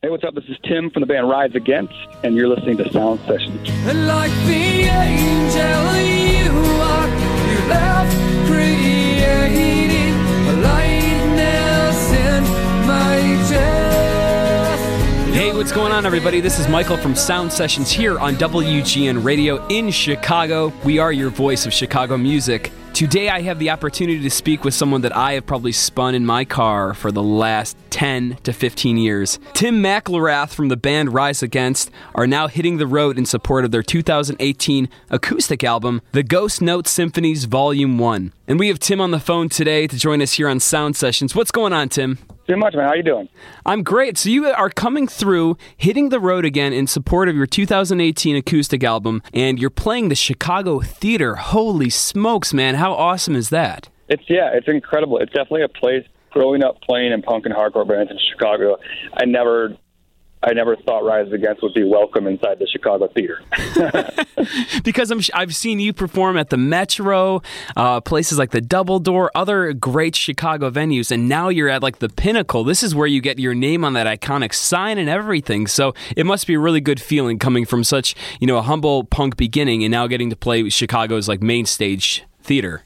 Hey, what's up? This is Tim from the band Rise Against, and you're listening to Sound Sessions. And like the angel you are, you left creating a lightness in my chest. Hey, what's going on, everybody? This is Michael from Sound Sessions here on WGN Radio in Chicago. We are your voice of Chicago music. Today I have the opportunity to speak with someone that I have probably spun in my car for the last 10 to 15 years. Tim McElrath from the band Rise Against are now hitting the road in support of their 2018 acoustic album, The Ghost Note Symphonies Volume 1. And we have Tim on the phone today to join us here on Sound Sessions. What's going on, Tim? Too much, man. How you doing? I'm great. So you are coming through, hitting the road again in support of your 2018 acoustic album, and you're playing the Chicago Theater. Holy smokes, man. How awesome is that? It's incredible. It's definitely a place. Growing up playing in punk and hardcore bands in Chicago, I never thought Rise Against would be welcome inside the Chicago Theater. Because I've seen you perform at the Metro, places like the Double Door, other great Chicago venues, and now you're at like the Pinnacle. This is where you get your name on that iconic sign and everything. So it must be a really good feeling coming from such, a humble punk beginning and now getting to play Chicago's like main stage theater.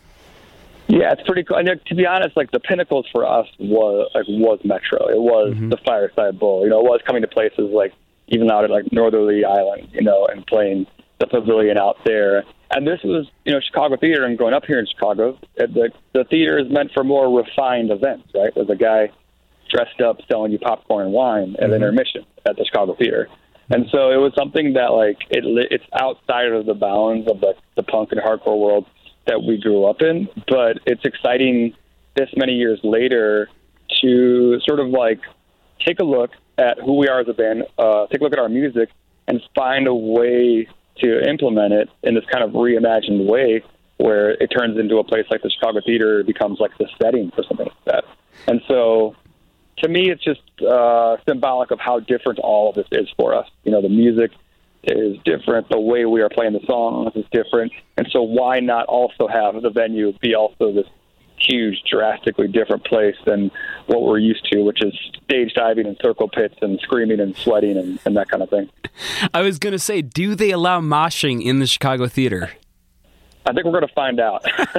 Yeah, it's pretty cool. And to be honest, like the Pinnacles for us was Metro. It was the Fireside Bowl. It was coming to places like even out at like Northerly Island, and playing the Pavilion out there. And this was, Chicago theater. And growing up here in Chicago, the theater is meant for more refined events, right? There's a guy dressed up selling you popcorn and wine at intermission at the Chicago Theater. And so it was something that like it's outside of the bounds of the punk and hardcore world that we grew up in, but it's exciting this many years later to sort of like take a look at who we are as a band, take a look at our music and find a way to implement it in this kind of reimagined way where it turns into a place like the Chicago Theater becomes like the setting for something like that. And so to me, it's just symbolic of how different all of this is for us. The music is different. The way we are playing the songs is different. And so why not also have the venue be also this huge, drastically different place than what we're used to, which is stage diving and circle pits and screaming and sweating and that kind of thing. I was going to say, do they allow moshing in the Chicago Theater? I think we're going to find out.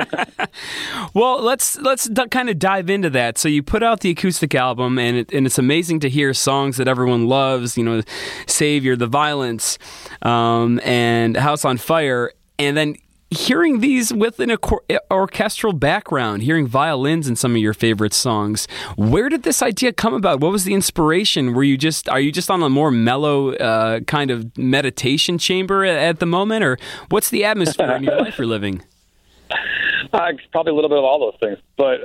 Well, let's kind of dive into that. So you put out the acoustic album, and it's amazing to hear songs that everyone loves. Savior, The Violence, and House on Fire, and then hearing these with an orchestral background, hearing violins in some of your favorite songs. Where did this idea come about? What was the inspiration? Are you just on a more mellow kind of meditation chamber at the moment, or what's the atmosphere in your life you're living? Probably a little bit of all those things, but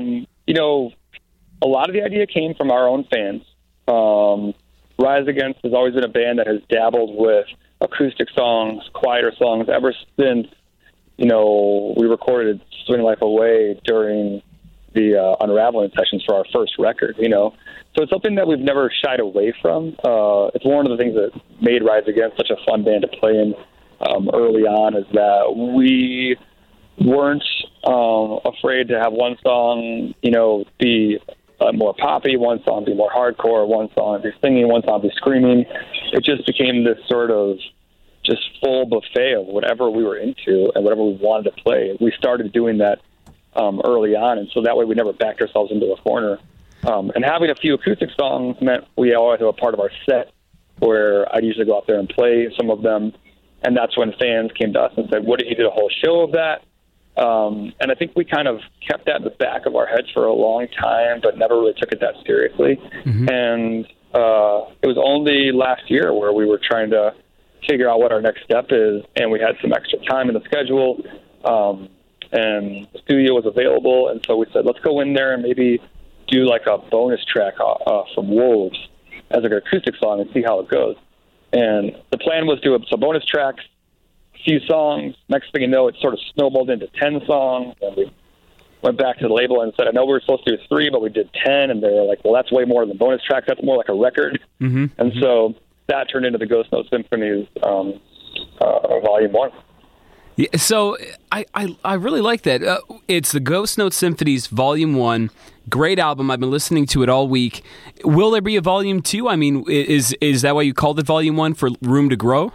a lot of the idea came from our own fans. Rise Against has always been a band that has dabbled with acoustic songs, quieter songs ever since we recorded Swing Life Away during the Unraveling sessions for our first record, So it's something that we've never shied away from. It's one of the things that made Rise Against such a fun band to play in early on, is that we weren't afraid to have one song, be more poppy, one song be more hardcore, one song be singing, one song be screaming. It just became this sort of just full buffet of whatever we were into and whatever we wanted to play. We started doing that early on, and so that way we never backed ourselves into a corner. And having a few acoustic songs meant we always have a part of our set where I'd usually go out there and play some of them, and that's when fans came to us and said, what if you did a whole show of that? And I think we kind of kept that in the back of our heads for a long time, but never really took it that seriously. And it was only last year where we were trying to figure out what our next step is, and we had some extra time in the schedule, and the studio was available, and so we said, let's go in there and maybe do like a bonus track from Wolves as like an acoustic song and see how it goes. And the plan was to do some bonus tracks, a few songs. Next thing you know, it sort of snowballed into 10 songs, and we went back to the label and said, I know we were supposed to do 3, but we did 10, and they were like, well, that's way more than bonus tracks. That's more like a record. And so that turned into the Ghost Note Symphonies Volume 1. Yeah, so I really like that. It's the Ghost Note Symphonies Volume 1. Great album. I've been listening to it all week. Will there be a Volume 2? I mean, is that why you called it Volume 1, for room to grow?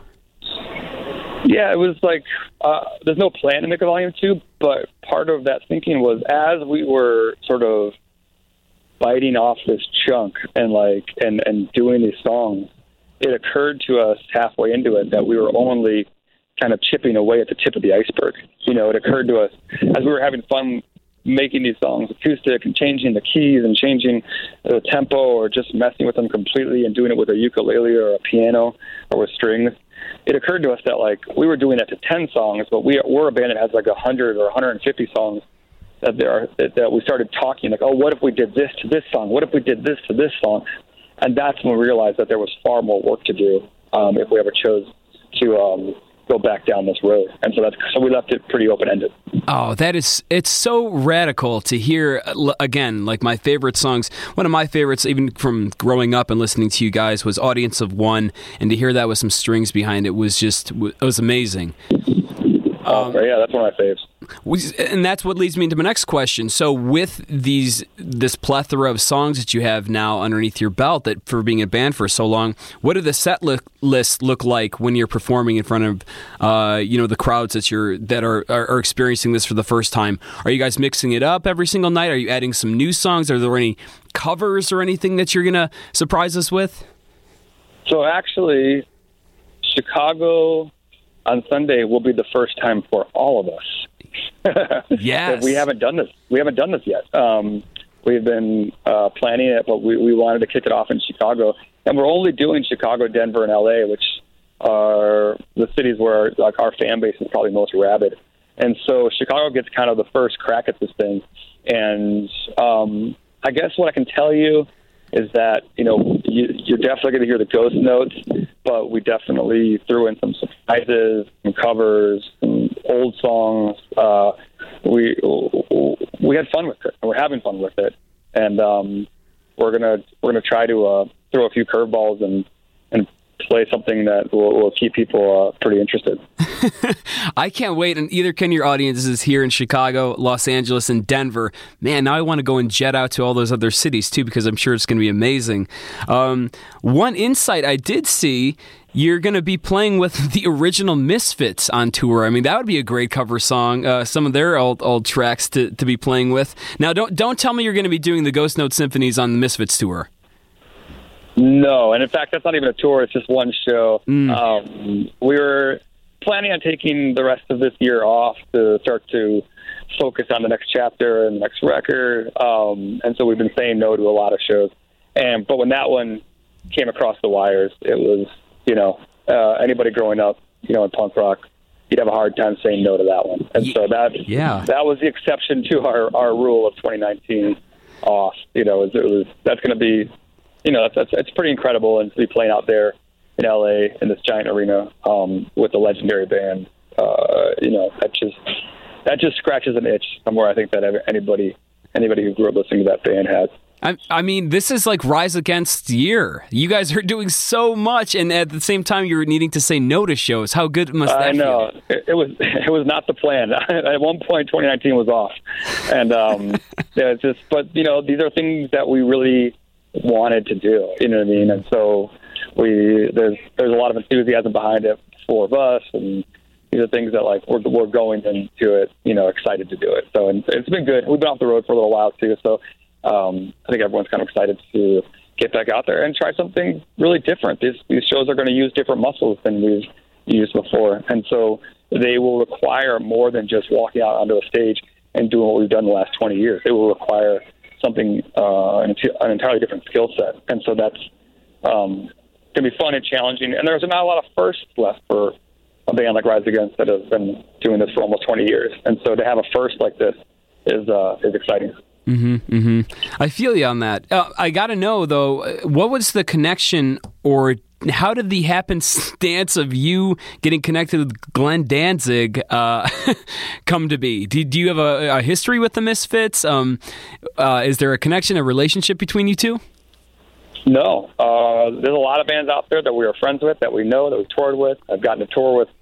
Yeah, it was like there's no plan to make a Volume 2, but part of that thinking was as we were sort of biting off this chunk and doing these songs, it occurred to us halfway into it that we were only kind of chipping away at the tip of the iceberg. It occurred to us as we were having fun making these songs acoustic and changing the keys and changing the tempo or just messing with them completely and doing it with a ukulele or a piano or with strings. It occurred to us that we were doing that to 10 songs, but we're a band that has 100 or 150 songs that we started talking what if we did this to this song? What if we did this to this song? And that's when we realized that there was far more work to do if we ever chose to go back down this road. And so we left it pretty open-ended. Oh, it's so radical to hear, again, my favorite songs. One of my favorites, even from growing up and listening to you guys, was Audience of One, and to hear that with some strings behind it was amazing. Yeah, that's one of my faves. And that's what leads me into my next question. So with this plethora of songs that you have now underneath your belt, that for being a band for so long, what do the set lists look like when you're performing in front of the crowds that are experiencing this for the first time? Are you guys mixing it up every single night? Are you adding some new songs? Are there any covers or anything that you're going to surprise us with? So actually, Chicago on Sunday will be the first time for all of us. Yes. We haven't done this. We haven't done this yet. We've been planning it, but we wanted to kick it off in Chicago. And we're only doing Chicago, Denver, and LA, which are the cities where our fan base is probably most rabid. And so Chicago gets kind of the first crack at this thing. And I guess what I can tell you is that, you're definitely going to hear the Ghost Notes, but we definitely threw in some surprises, some covers, some old songs. We had fun with it, and we're having fun with it. And we're gonna try to throw a few curveballs and play something that will keep people pretty interested. I can't wait, and either can your audiences here in Chicago, Los Angeles, and Denver. Man, now I want to go and jet out to all those other cities too, because I'm sure it's going to be amazing. One insight I did see, you're going to be playing with the original Misfits on tour. I mean, that would be a great cover song, some of their old tracks to be playing with. Now, don't tell me you're going to be doing the Ghost Note Symphonies on the Misfits tour. No, and in fact, that's not even a tour. It's just one show. We were planning on taking the rest of this year off to start to focus on the next chapter and the next record. And so we've been saying no to a lot of shows. But when that one came across the wires, it was, anybody growing up, in punk rock, you'd have a hard time saying no to that one. And so that was the exception to our rule of 2019 off. That's going to be, it's pretty incredible, and to be playing out there in LA in this giant arena with a legendary band, that just scratches an itch somewhere. I think that anybody who grew up listening to that band has. I mean, this is like Rise Against year. You guys are doing so much, and at the same time, you're needing to say no to shows. How good must that feel? I know. It was not the plan. At one point, 2019 was off, and it's just. But these are things that we really wanted to do. You know what I mean? And so there's a lot of enthusiasm behind it for us, and these are things that we're going into it, excited to do it. So and it's been good. We've been off the road for a little while too, so. I think everyone's kind of excited to get back out there and try something really different. These shows are going to use different muscles than we've used before. And so they will require more than just walking out onto a stage and doing what we've done the last 20 years. They will require something, an entirely different skill set. And so that's going to be fun and challenging. And there's not a lot of firsts left for a band like Rise Against that has been doing this for almost 20 years. And so to have a first like this is exciting. I feel you on that. I got to know, though, what was the connection, or how did the happenstance of you getting connected with Glenn Danzig come to be? Do you have a history with the Misfits? Is there a connection, a relationship between you two? No. There's a lot of bands out there that we are friends with, that we know, that we've toured with. I've gotten to tour with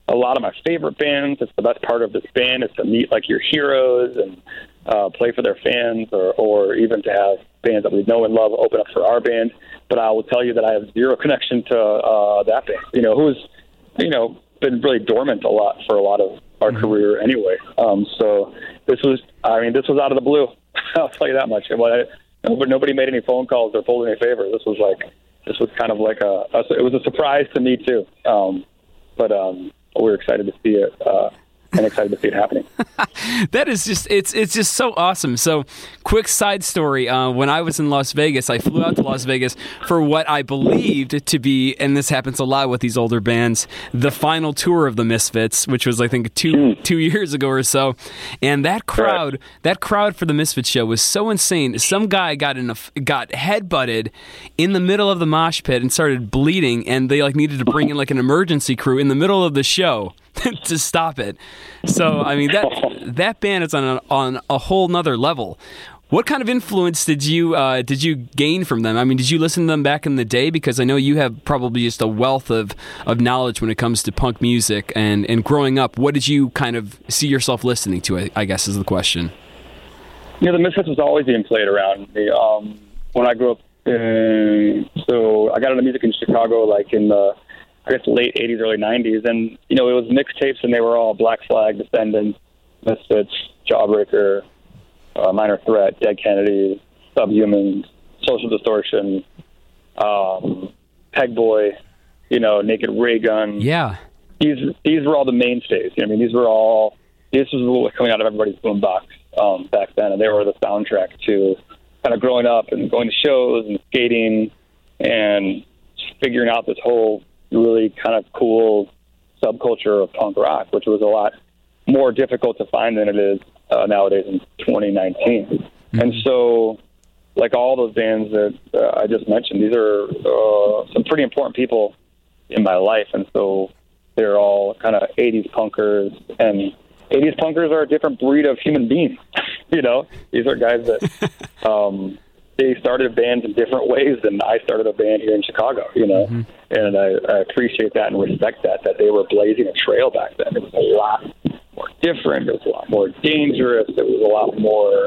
a lot of my favorite bands. It's the best part of this band is to meet like your heroes and play for their fans, or even to have bands that we know and love open up for our band. But I will tell you that I have zero connection to that band, who's, been really dormant for a lot of our career anyway. So this was out of the blue. I'll tell you that much. Nobody made any phone calls or pulled any favors. This was kind of like it was a surprise to me too. But we were excited to see it. And excited to see it happening. That is it's just so awesome. So, quick side story. When I was in Las Vegas, I flew out to Las Vegas for what I believed to be, and this happens a lot with these older bands, the final tour of the Misfits, which was, I think, two years ago or so. And that crowd for the Misfits show was so insane. Some guy got headbutted in the middle of the mosh pit and started bleeding, and they needed to bring in an emergency crew in the middle of the show to stop it. So, I mean, that band is on a whole nother level. What kind of influence did you gain from them? I mean, did you listen to them back in the day? Because I know you have probably just a wealth of knowledge when it comes to punk music. And growing up, what did you kind of see yourself listening to, I guess is the question. The Misfits was always being played around me. When I grew up, so I got into music in Chicago, in the late 80s, early 90s. And, it was mixtapes, and they were all Black Flag, Descendants, Misfits, Jawbreaker, Minor Threat, Dead Kennedys, Subhumans, Social Distortion, Pegboy, Naked Ray Gun. Yeah. These were all the mainstays. This was what was coming out of everybody's boombox back then, and they were the soundtrack to kind of growing up and going to shows and skating and figuring out this whole really kind of cool subculture of punk rock, which was a lot more difficult to find than it is nowadays in 2019. Mm-hmm. And so, all those bands that I just mentioned, these are some pretty important people in my life, and so they're all kind of 80s punkers, and 80s punkers are a different breed of human being. These are guys that they started bands in different ways than I started a band here in Chicago, mm-hmm. And I appreciate that and respect that they were blazing a trail back then. It was a lot more different. It was a lot more dangerous. It was a lot more,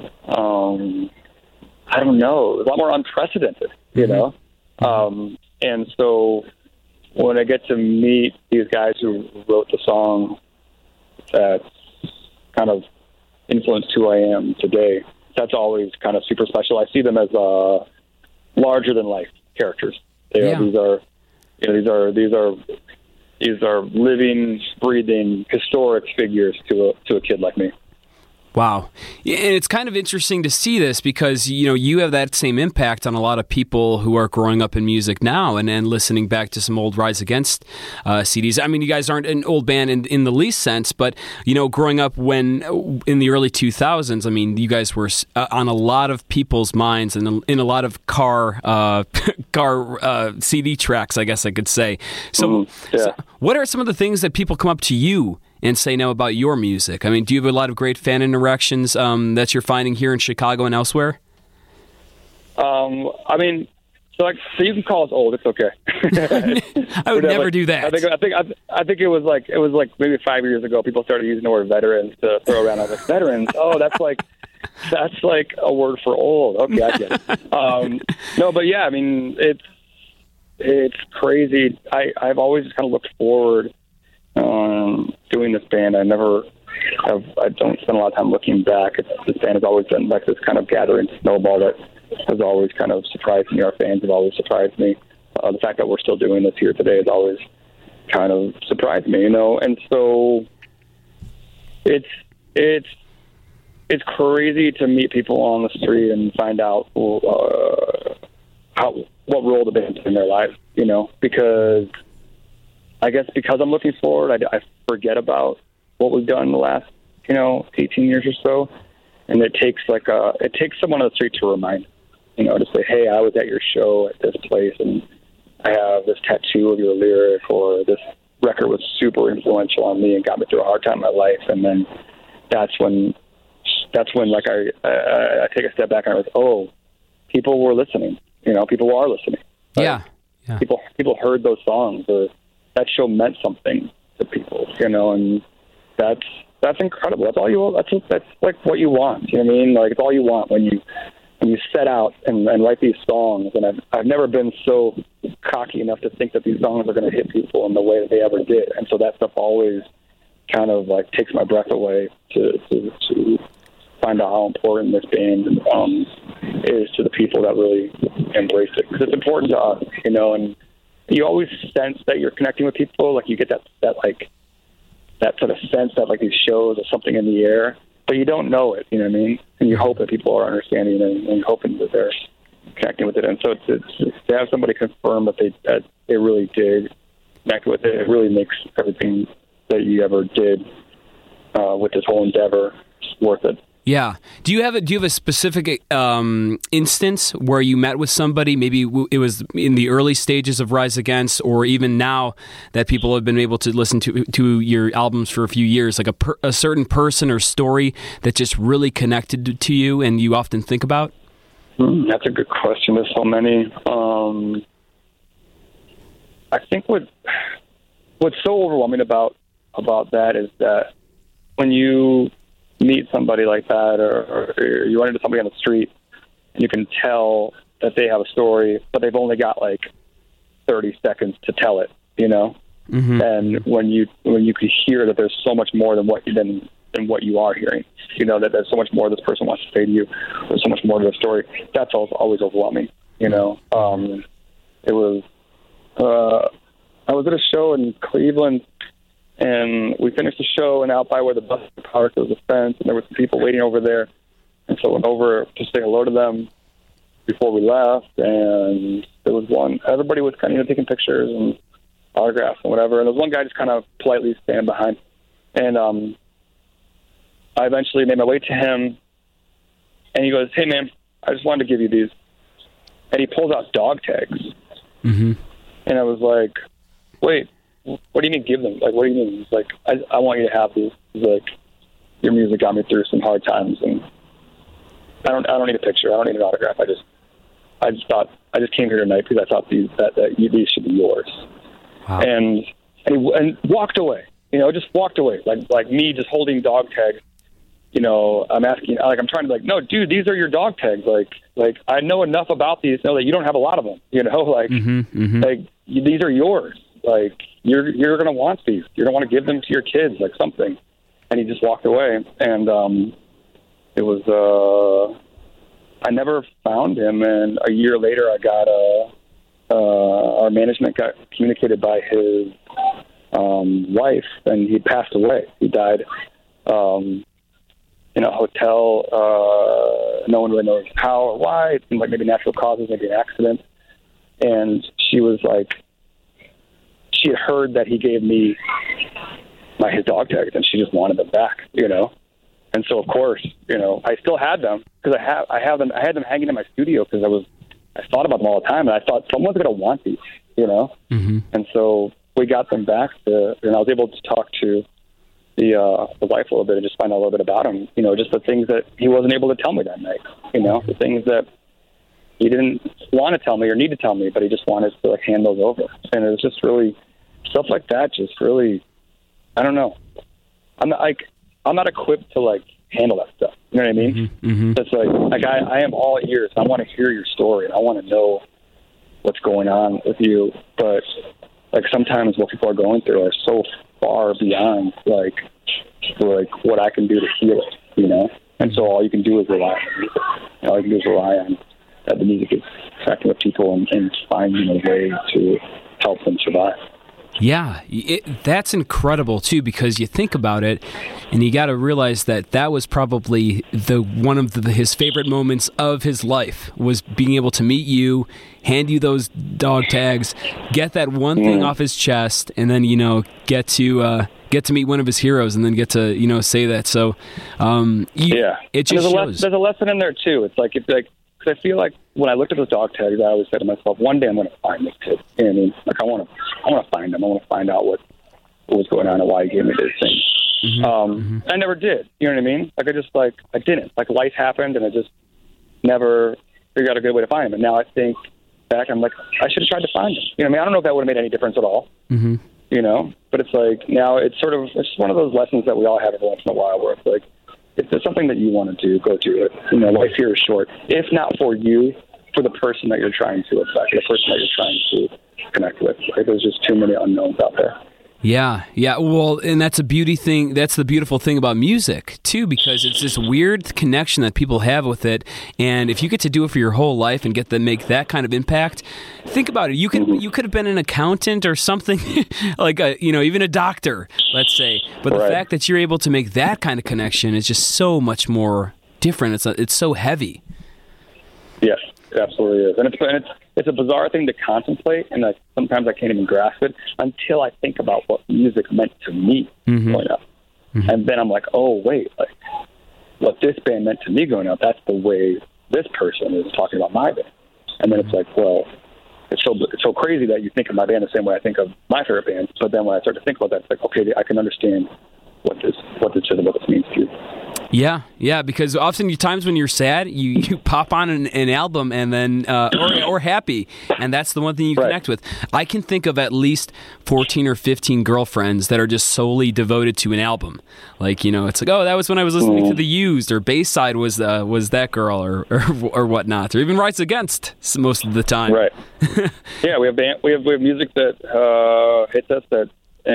I don't know, it was a lot more unprecedented, Mm-hmm. And so when I get to meet these guys who wrote the song that's kind of influenced who I am today, that's always kind of super special. I see them as larger than life characters. These are living, breathing, historic figures to a kid like me. Wow. And it's kind of interesting to see this because, you have that same impact on a lot of people who are growing up in music now and listening back to some old Rise Against CDs. I mean, you guys aren't an old band in the least sense, but, growing up in the early 2000s, I mean, you guys were on a lot of people's minds and in a lot of car CD tracks, I guess I could say. So, so what are some of the things that people come up to you and say now about your music? I mean, do you have a lot of great fan interactions that you're finding here in Chicago and elsewhere? I mean, so you can call us old. It's okay. I would never do that. I think it was like maybe 5 years ago. People started using the word veterans to throw around. I was like, veterans? Oh, that's like a word for old. Okay, I get it. No, but yeah, I mean, it's crazy. I've always just kind of looked forward. Doing this band, I don't spend a lot of time looking back. This band has always been like this kind of gathering snowball that has always kind of surprised me. Our fans have always surprised me. The fact that we're still doing this here today has always kind of surprised me, And so it's crazy to meet people on the street and find out what role the band played in their lives, because I guess because I'm looking forward, I forget about what we've done in the last, 18 years or so. And it takes someone on the street to remind, to say, hey, I was at your show at this place and I have this tattoo of your lyric, or this record was super influential on me and got me through a hard time in my life. And then that's when I take a step back and I was, oh, people were listening, people are listening. Right? Yeah. People heard those songs, or that show meant something to people, and that's incredible. That's all you. That's like what you want. You know what I mean? Like it's all you want when you set out and write these songs. And I've never been so cocky enough to think that these songs are going to hit people in the way that they ever did. And so that stuff always kind of like takes my breath away to find out how important this band is to the people that really embrace it, because it's important to us, and you always sense that you're connecting with people. Like you get that sort of sense that like these shows are something in the air, but you don't know it, you know what I mean? And you hope that people are understanding and hoping that they're connecting with it. And so to have somebody confirm that they really did connect with it, it really makes everything that you ever did with this whole endeavor worth it. Yeah. Do you have a specific instance where you met with somebody? Maybe it was in the early stages of Rise Against, or even now that people have been able to listen to your albums for a few years, like a certain person or story that just really connected to you and you often think about? That's a good question. There's so many. I think what's so overwhelming about that is that when you meet somebody like that, or you run into somebody on the street, and you can tell that they have a story, but they've only got like 30 seconds to tell it, Mm-hmm. And when you can hear that there's so much more than what you are hearing, that there's so much more this person wants to say to you, there's so much more to the story. That's always overwhelming. It was I was at a show in Cleveland. And we finished the show, and out by where the bus parked, there was a fence, and there were some people waiting over there. And so I went over to say hello to them before we left. And there was one, everybody was kind of taking pictures and autographs and whatever. And there was one guy just kind of politely standing behind. And I eventually made my way to him, and he goes, "Hey, man, I just wanted to give you these." And he pulls out dog tags. Mm-hmm. And I was like, "Wait. What do you mean give them? Like, what do you mean?" He's like, I want you to have these. He's like, your music got me through some hard times, and I don't need a picture. I don't need an autograph. I just came here tonight because I thought these should be yours. Wow. And walked away. Just walked away. Like me just holding dog tags. I'm asking, I'm trying to no, dude, these are your dog tags. Like I know enough about these to know that you don't have a lot of them. Mm-hmm, mm-hmm. These are yours. Like you're going to want these. You're going to want to give them to your kids, like something. And he just walked away. And it was I never found him. And a year later, I got our management got communicated by his wife, and he passed away. He died in a hotel. No one really knows how or why. It seemed like maybe natural causes, maybe an accident. And she was like, she had heard that he gave me his dog tags, and she just wanted them back, And so, of course, I still had them because I had them hanging in my studio because I thought about them all the time, and I thought someone's going to want these, Mm-hmm. And so we got them back, and I was able to talk to the wife a little bit and just find out a little bit about him, just the things that he wasn't able to tell me that night, the things that he didn't want to tell me or need to tell me, but he just wanted to hand those over. And it was just really stuff like that. Just really, I don't know. I'm not equipped to handle that stuff. You know what I mean? Mm-hmm. Mm-hmm. It's like I am all ears. I want to hear your story, and I want to know what's going on with you. But sometimes what people are going through are so far beyond what I can do to heal it. And so all you can do is rely on music. All you can do is rely on that the music is connecting with people and finding a way to help them survive. Yeah, that's incredible too, because you think about it, and you got to realize that was probably one of his favorite moments of his life, was being able to meet you, hand you those dog tags, get that one thing off his chest, and then get to meet one of his heroes, and then get to say that. So it just shows. There's a lesson in there too. It's because I feel like when I looked at those dog tags, I always said to myself, one day I'm going to find this kid. You know what I mean? I want to find him. I want to find out what was going on and why he gave me this thing. Mm-hmm. I never did. You know what I mean? I didn't. Life happened, and I just never figured out a good way to find him. And now I think back, I'm like, I should have tried to find him. You know what I mean? I don't know if that would have made any difference at all. Mm-hmm. you know. But it's like now it's just one of those lessons that we all have every once in a while, where it's like, if there's something that you want to do, go do it. You know, life here is short. If not for you, for the person that you're trying to affect, the person that you're trying to connect with. Like, there's just too many unknowns out there. Yeah. Well, and that's a beauty thing. That's the beautiful thing about music too, because it's this weird connection that people have with it. And if you get to do it for your whole life and get to make that kind of impact, think about it. You could have been an accountant or something, like even a doctor, let's say. But the fact that you're able to make that kind of connection is just so much more different. It's so heavy. Yes, it absolutely is, and it's a bizarre thing to contemplate, and sometimes I can't even grasp it until I think about what music meant to me growing up. Mm-hmm. And then I'm like, oh, wait, like what this band meant to me growing up, that's the way this person is talking about my band. And then it's like, well, it's so crazy that you think of my band the same way I think of my favorite bands. But then when I start to think about that, it's like, okay, I can understand what this means to you. Yeah, because oftentimes when you're sad, you pop on an album and then or happy, and that's the one thing you connect with. I can think of at least 14 or 15 girlfriends that are just solely devoted to an album. Like, it's like, oh, that was when I was listening to The Used, or Bayside was that girl, or whatnot, or even Rise Against most of the time. Right. Yeah, we have music that hits us at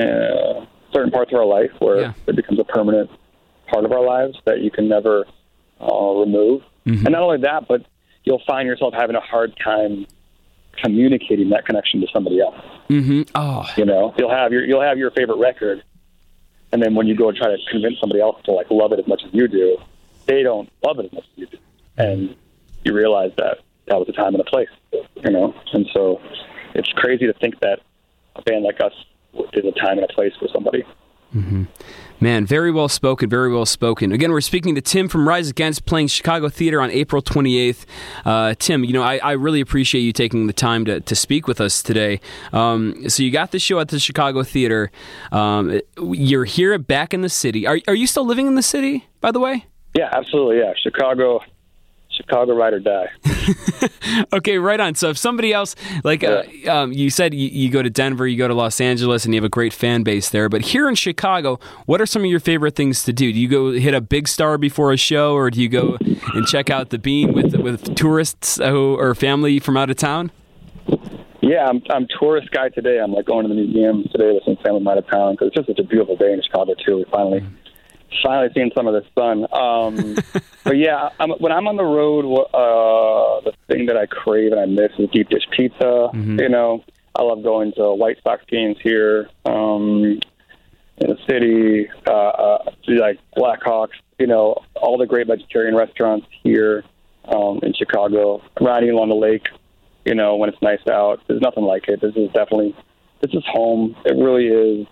certain parts of our life where it becomes a permanent part of our lives that you can never remove. Mm-hmm. And not only that, but you'll find yourself having a hard time communicating that connection to somebody else. Mm-hmm. Oh, you'll have your favorite record, and then when you go and try to convince somebody else to like love it as much as you do, they don't love it as much as you do, and you realize that was a time and a place, And so it's crazy to think that a band like us is a time and a place for somebody. Mm-hmm. Man, very well spoken, very well spoken. Again, we're speaking to Tim from Rise Against, playing Chicago Theater on April 28th. Tim, I really appreciate you taking the time to speak with us today. So you got the show at the Chicago Theater. You're here back in the city. Are you still living in the city, by the way? Yeah, absolutely, yeah. Chicago ride or die. Okay, right on. So if somebody else, you said you go to Denver, you go to Los Angeles, and you have a great fan base there. But here in Chicago, what are some of your favorite things to do? Do you go hit a Big Star before a show, or do you go and check out the Bean with tourists or family from out of town? Yeah, I'm tourist guy today. I'm like going to the museum today with some family from out of town because it's just such a beautiful day in Chicago too. We finally seeing some of the sun. But yeah, when I'm on the road, the thing that I crave and I miss is deep dish pizza. Mm-hmm. I love going to White Sox games here in the city, like Blackhawks. All the great vegetarian restaurants here in Chicago. Riding along the lake, when it's nice out. There's nothing like it. This is home. It really is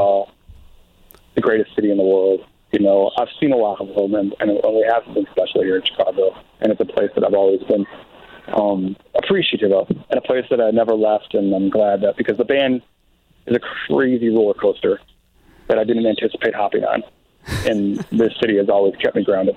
the greatest city in the world. I've seen a lot of them, and we have something special here in Chicago, and it's a place that I've always been appreciative of, and a place that I never left, and I'm glad that, because the band is a crazy roller coaster that I didn't anticipate hopping on, and this city has always kept me grounded.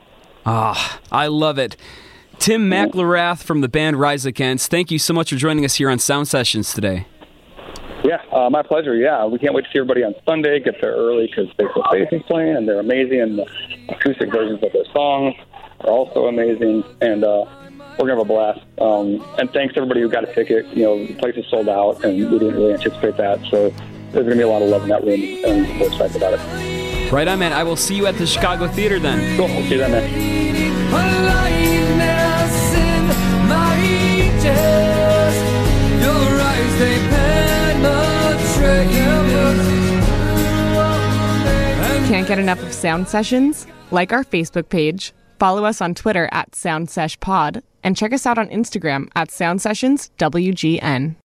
I love it. Tim McElrath from the band Rise Against, thank you so much for joining us here on Sound Sessions today. Yeah, my pleasure. Yeah, we can't wait to see everybody on Sunday. Get there early because Faithful Faith is playing, and they're amazing. And the acoustic versions of their songs are also amazing. And we're going to have a blast. And thanks to everybody who got a ticket. The place is sold out, and we didn't really anticipate that. So there's going to be a lot of love in that room, and we're excited about it. Right on, man. I will see you at the Chicago Theater then. Cool. We'll see you then, man. Can't get enough of Sound Sessions? Like our Facebook page, follow us on Twitter @SoundSeshPod, and check us out on Instagram @SoundSessionsWGN.